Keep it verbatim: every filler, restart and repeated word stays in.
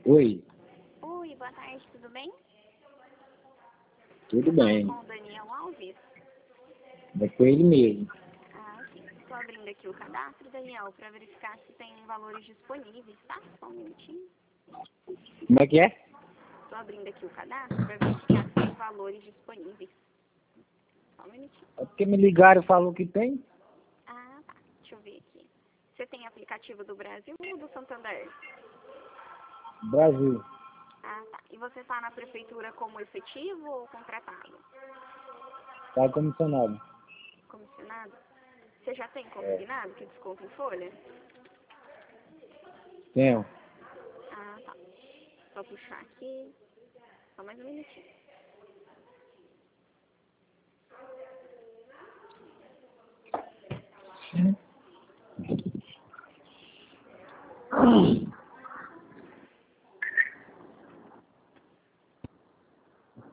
Oi, Oi, boa tarde, tudo bem? tudo Eu falo bem. com o Daniel Alves. É com ele mesmo. Ah, sim. Estou abrindo aqui o cadastro, Daniel, para verificar se tem valores disponíveis, tá? Só um minutinho. Como é que é? Estou abrindo aqui o cadastro para verificar se tem valores disponíveis. Só um minutinho. É porque me ligaram e falou que tem. Ah, tá. Deixa eu ver aqui. Você tem aplicativo do Brasil ou do Santander? Brasil. Ah, tá. E você está na prefeitura como efetivo ou contratado? Tá comissionado. Comissionado? Você já tem É. consignado que desconto em folha? Tenho. Ah, tá. Só puxar aqui. Só mais um minutinho.